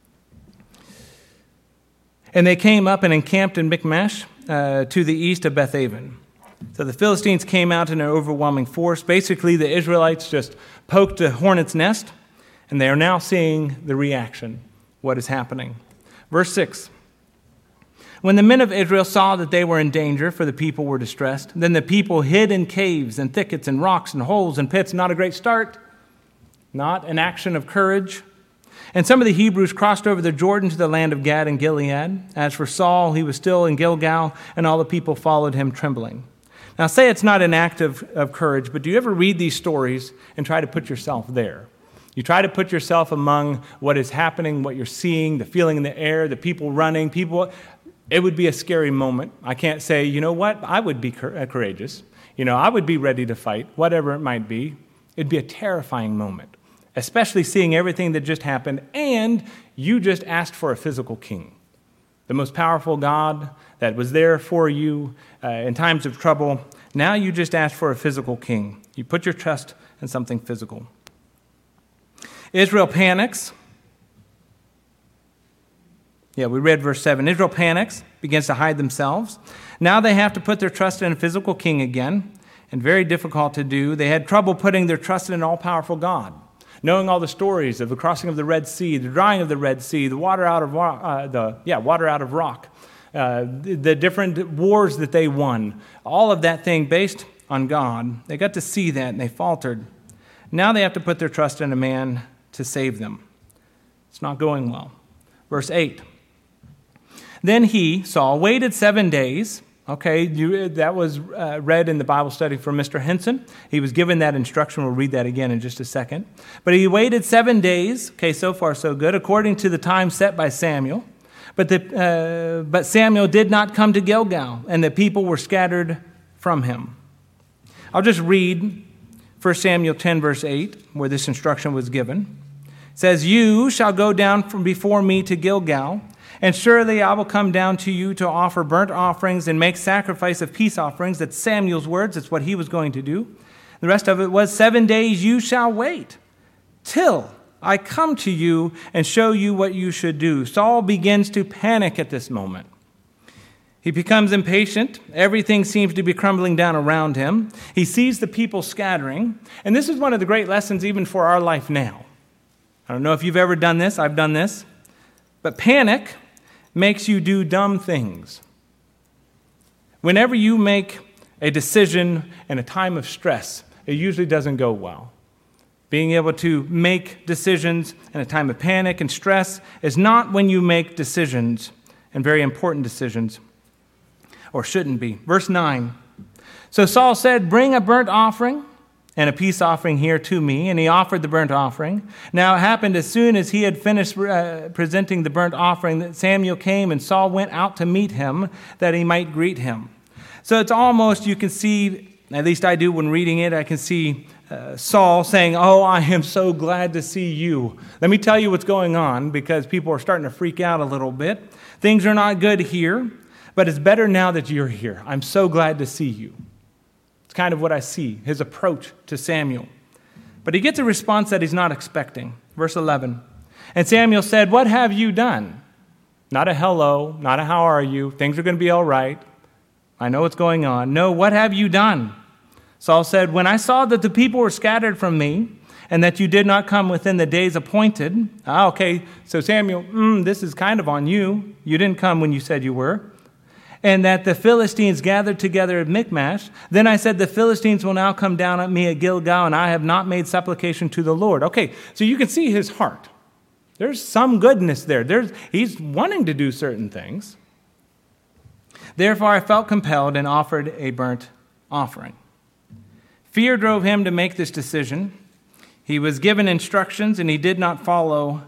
[SPEAKER 1] And they came up and encamped in Michmash uh, to the east of Bethaven. So the Philistines came out in an overwhelming force. Basically, the Israelites just poked a hornet's nest, and they are now seeing the reaction, what is happening. Verse six. When the men of Israel saw that they were in danger, for the people were distressed, then the people hid in caves and thickets and rocks and holes and pits. Not a great start, not an action of courage. And some of the Hebrews crossed over the Jordan to the land of Gad and Gilead. As for Saul, he was still in Gilgal, and all the people followed him trembling. Now, say it's not an act of, of courage, but do you ever read these stories and try to put yourself there? You try to put yourself among what is happening, what you're seeing, the feeling in the air, the people running, people. It would be a scary moment. I can't say, you know what, I would be courageous. You know, I would be ready to fight, whatever it might be. It'd be a terrifying moment, especially seeing everything that just happened, and you just asked for a physical king. The most powerful God that was there for you uh, in times of trouble. Now you just asked for a physical king. You put your trust in something physical. Israel panics. Yeah, we read verse seven. Israel panics, begins to hide themselves. Now they have to put their trust in a physical king again, and very difficult to do. They had trouble putting their trust in an all-powerful God. Knowing all the stories of the crossing of the Red Sea, the drying of the Red Sea, the water out of rock, uh, the yeah water out of rock, uh, the, the different wars that they won, all of that thing based on God. They got to see that and they faltered. Now they have to put their trust in a man to save them. It's not going well. Verse eight. Then he, Saul, waited seven days. Okay, you, that was uh, read in the Bible study from Mister Henson. He was given that instruction. We'll read that again in just a second. But he waited seven days. Okay, so far so good, according to the time set by Samuel. But, the, uh, but Samuel did not come to Gilgal, and the people were scattered from him. I'll just read First Samuel ten, verse eight, where this instruction was given. It says, "You shall go down from before me to Gilgal, and surely I will come down to you to offer burnt offerings and make sacrifice of peace offerings." That's Samuel's words. That's what he was going to do. The rest of it was, "Seven days you shall wait till I come to you and show you what you should do." Saul begins to panic at this moment. He becomes impatient. Everything seems to be crumbling down around him. He sees the people scattering. And this is one of the great lessons even for our life now. I don't know if you've ever done this. I've done this. But panic makes you do dumb things. Whenever you make a decision in a time of stress, it usually doesn't go well. Being able to make decisions in a time of panic and stress is not when you make decisions, and very important decisions, or shouldn't be. Verse nine. So Saul said, "Bring a burnt offering and a peace offering here to me." And he offered the burnt offering. Now it happened as soon as he had finished uh, presenting the burnt offering that Samuel came, and Saul went out to meet him that he might greet him. So it's almost, you can see, at least I do when reading it, I can see uh, Saul saying, "Oh, I am so glad to see you. Let me tell you what's going on," because people are starting to freak out a little bit. Things are not good here, but it's better now that you're here. I'm so glad to see you. It's kind of what I see, his approach to Samuel. But he gets a response that he's not expecting. Verse eleven. And Samuel said, "What have you done?" Not a hello, not a how are you, things are going to be all right. I know what's going on. No, what have you done? Saul said, "When I saw that the people were scattered from me, and that you did not come within the days appointed." Ah, okay, so Samuel, mm, this is kind of on you. You didn't come when you said you were. "And that the Philistines gathered together at Michmash. Then I said, the Philistines will now come down at me at Gilgal, and I have not made supplication to the Lord." Okay, so you can see his heart. There's some goodness there. There's, he's wanting to do certain things. "Therefore I felt compelled and offered a burnt offering." Fear drove him to make this decision. He was given instructions, and he did not follow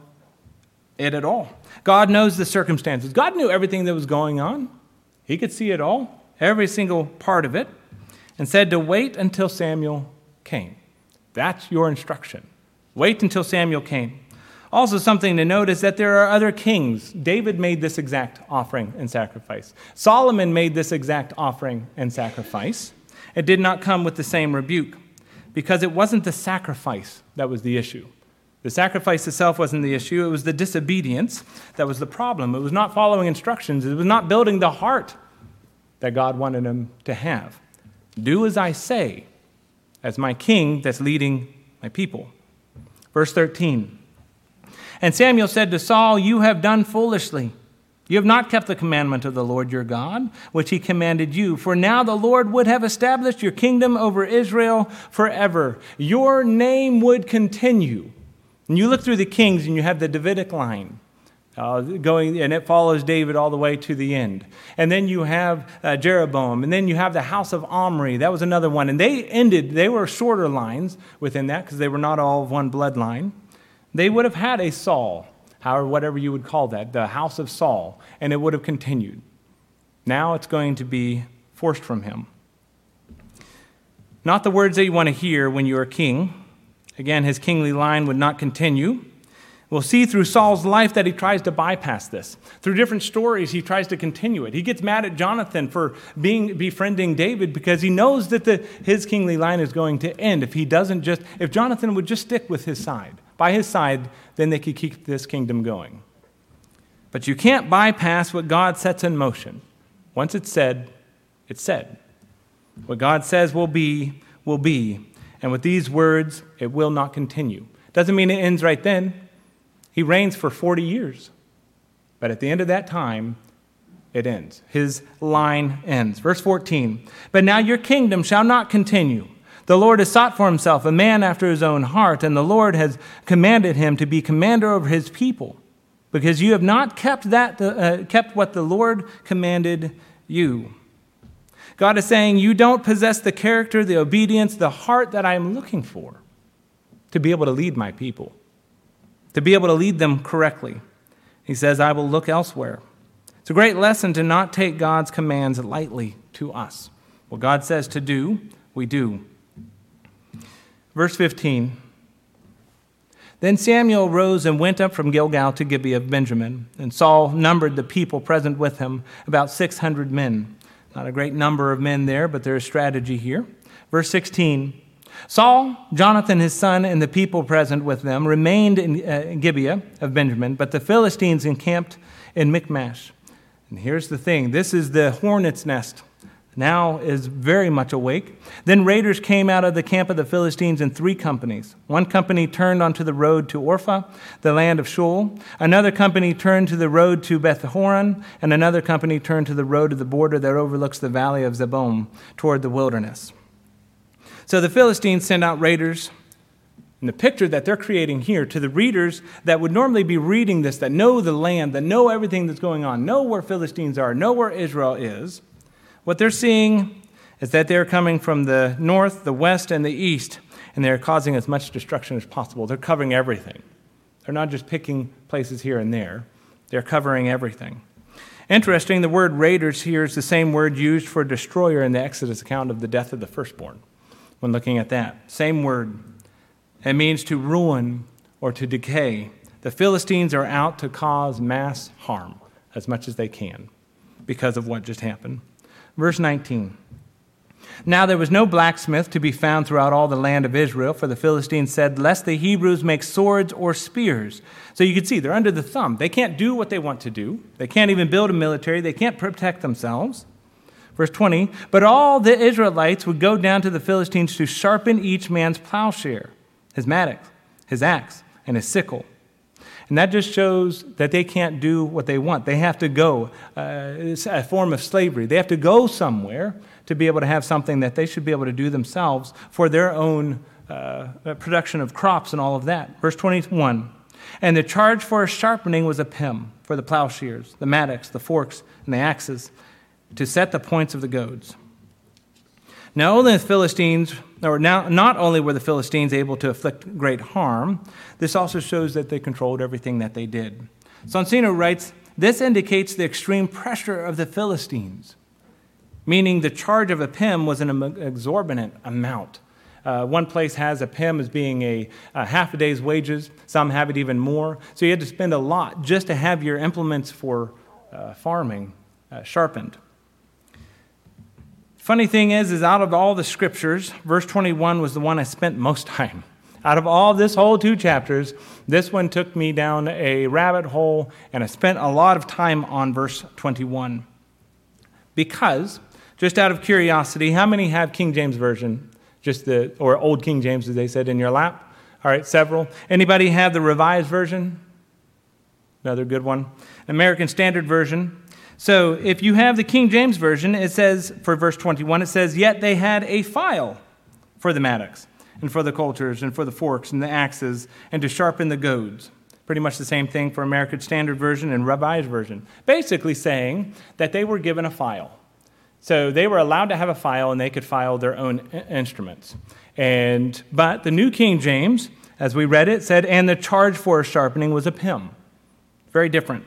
[SPEAKER 1] it at all. God knows the circumstances. God knew everything that was going on. He could see it all, every single part of it, and said to wait until Samuel came. That's your instruction. Wait until Samuel came. Also, something to note is that there are other kings. David made this exact offering and sacrifice. Solomon made this exact offering and sacrifice. It did not come with the same rebuke. because it wasn't the sacrifice that was the issue. The sacrifice itself wasn't the issue. It was the disobedience that was the problem. It was not following instructions. It was not building the heart that God wanted him to have. Do as I say, as my king that's leading my people. Verse thirteen. And Samuel said to Saul, you have done foolishly. You have not kept the commandment of the Lord your God, which he commanded you. For now the Lord would have established your kingdom over Israel forever. Your name would continue. And you look through the kings and you have the Davidic line uh, going, and it follows David all the way to the end. And then you have uh, Jeroboam, and then you have the house of Omri. That was another one. And they ended, they were shorter lines within that because they were not all of one bloodline. They would have had a Saul, however, whatever you would call that, the house of Saul, and it would have continued. Now it's going to be forced from him. Not the words that you want to hear when you are king. Again, his kingly line would not continue. We'll see through Saul's life that he tries to bypass this. Through different stories, he tries to continue it. He gets mad at Jonathan for being befriending David because he knows that the, his kingly line is going to end if he doesn't just, if Jonathan would just stick with his side. By his side, then they could keep this kingdom going. But you can't bypass what God sets in motion. Once it's said, it's said. What God says will be, will be. And with these words, it will not continue. Doesn't mean it ends right then. He reigns for forty years. But at the end of that time, it ends. His line ends. Verse fourteen, but now your kingdom shall not continue. The Lord has sought for himself a man after his own heart, and the Lord has commanded him to be commander over his people, because you have not kept that, uh, kept what the Lord commanded you. God is saying, you don't possess the character, the obedience, the heart that I am looking for to be able to lead my people, to be able to lead them correctly. He says, I will look elsewhere. It's a great lesson to not take God's commands lightly to us. What God says to do, we do. Verse fifteen, then Samuel rose and went up from Gilgal to Gibeah of Benjamin, and Saul numbered the people present with him, about six hundred men. Not a great number of men there, but there is strategy here. Verse sixteen, Saul, Jonathan his son, and the people present with them remained in uh, Gibeah of Benjamin, but the Philistines encamped in Michmash. And here's the thing, this is the hornet's nest. Now is very much awake. Then raiders came out of the camp of the Philistines in three companies. One company turned onto the road to Orpha, the land of Shul. Another company turned to the road to Beth-horon, and another company turned to the road to the border that overlooks the valley of Zeboim toward the wilderness. So the Philistines sent out raiders. And the picture that they're creating here to the readers that would normally be reading this, that know the land, that know everything that's going on, know where Philistines are, know where Israel is, what they're seeing is that they're coming from the north, the west, and the east, and they're causing as much destruction as possible. They're covering everything. They're not just picking places here and there. They're covering everything. Interesting, the word raiders here is the same word used for destroyer in the Exodus account of the death of the firstborn. When looking at that, same word. It means to ruin or to decay. The Philistines are out to cause mass harm as much as they can because of what just happened. Verse nineteen. Now there was no blacksmith to be found throughout all the land of Israel, for the Philistines said, lest the Hebrews make swords or spears. So you can see they're under the thumb. They can't do what they want to do. They can't even build a military. They can't protect themselves. Verse twenty, but all the Israelites would go down to the Philistines to sharpen each man's plowshare, his mattock, his axe, and his sickle. And that just shows that they can't do what they want. They have to go. Uh, it's a form of slavery. They have to go somewhere to be able to have something that they should be able to do themselves for their own uh, production of crops and all of that. Verse twenty-one, and the charge for sharpening was a pim for the plowshares, the mattocks, the forks, and the axes, to set the points of the goads. Now, only the Philistines, or now, not only were the Philistines able to inflict great harm, this also shows that they controlled everything that they did. Sonsino writes, this indicates the extreme pressure of the Philistines, meaning the charge of a pim was an exorbitant amount. Uh, one place has a pim as being a, a half a day's wages. Some have it even more. So you had to spend a lot just to have your implements for uh, farming uh, sharpened. Funny thing is, is out of all the scriptures, verse twenty-one was the one I spent most time. Out of all this whole two chapters, this one took me down a rabbit hole, and I spent a lot of time on verse twenty-one. Because, just out of curiosity, how many have King James Version? Just the, or Old King James, as they said, in your lap? All right, several. Anybody have the Revised Version? Another good one. American Standard Version. So if you have the King James Version, it says, for verse twenty-one, it says, yet they had a file for the mattocks, and for the coulters, and for the forks, and the axes, and to sharpen the goads. Pretty much the same thing for American Standard Version and Revised Version. Basically saying that they were given a file. So they were allowed to have a file, and they could file their own instruments. And but the New King James, as we read it, said, and the charge for sharpening was a pim. Very different.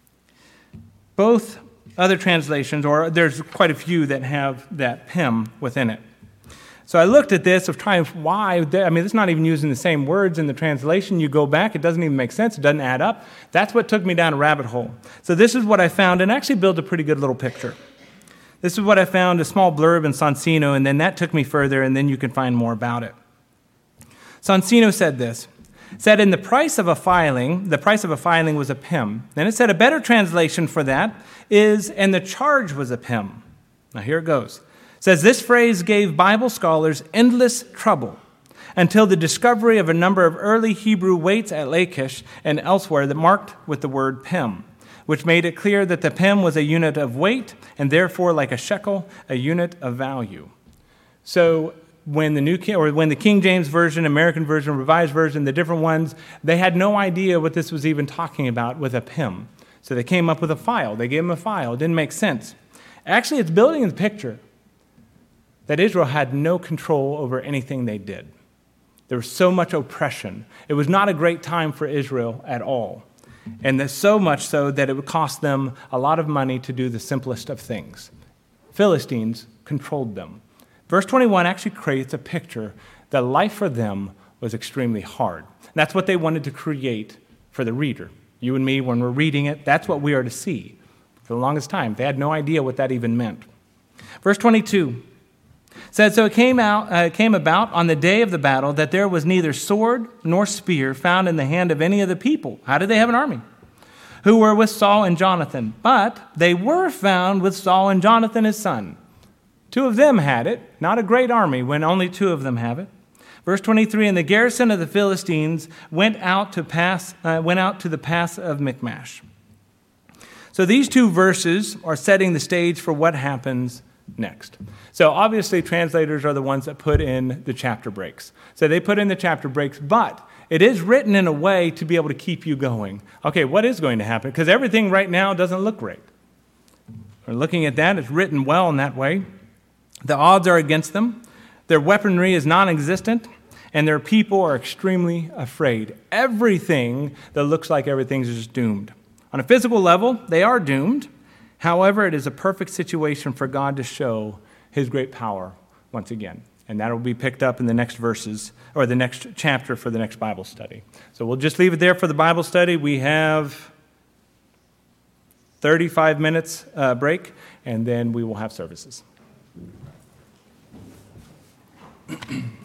[SPEAKER 1] Both other translations, or there's quite a few that have that pim within it. So I looked at this of trying why, I mean, it's not even using the same words in the translation. You go back, it doesn't even make sense. It doesn't add up. That's what took me down a rabbit hole. So this is what I found, and actually built a pretty good little picture. This is what I found, a small blurb in Sonsino, and then that took me further, and then you can find more about it. Sonsino said this, said in the price of a filing, the price of a filing was a pim. Then it said a better translation for that is, and the charge was a pim. Now here it goes. It says this phrase gave Bible scholars endless trouble until the discovery of a number of early Hebrew weights at Lachish and elsewhere that marked with the word pim, which made it clear that the pim was a unit of weight and therefore, like a shekel, a unit of value. So when the New King, or when the King James Version, American Version, Revised Version, the different ones, they had no idea what this was even talking about with a pim. So they came up with a file. They gave them a file. It didn't make sense. Actually, it's building the picture that Israel had no control over anything they did. There was so much oppression. It was not a great time for Israel at all. And there's so much so that it would cost them a lot of money to do the simplest of things. Philistines controlled them. Verse twenty-one actually creates a picture that life for them was extremely hard. That's what they wanted to create for the reader. You and me, when we're reading it, that's what we are to see. For the longest time, they had no idea what that even meant. Verse twenty-two said, so it came out, uh, came about on the day of the battle that there was neither sword nor spear found in the hand of any of the people. How did they have an army? Who were with Saul and Jonathan. But they were found with Saul and Jonathan his son. Two of them had it, not a great army when only two of them have it. Verse twenty-three, and the garrison of the Philistines went out to pass, uh, went out to the pass of Michmash. So these two verses are setting the stage for what happens next. So obviously translators are the ones that put in the chapter breaks. So they put in the chapter breaks, but it is written in a way to be able to keep you going. Okay, what is going to happen? Because everything right now doesn't look great. We're looking at that. It's written well in that way. The odds are against them. Their weaponry is non-existent, and their people are extremely afraid. Everything that looks like everything's just doomed. On a physical level, they are doomed. However, it is a perfect situation for God to show his great power once again. And that will be picked up in the next verses, or the next chapter for the next Bible study. So we'll just leave it there for the Bible study. We have thirty-five minutes uh, break, and then we will have services.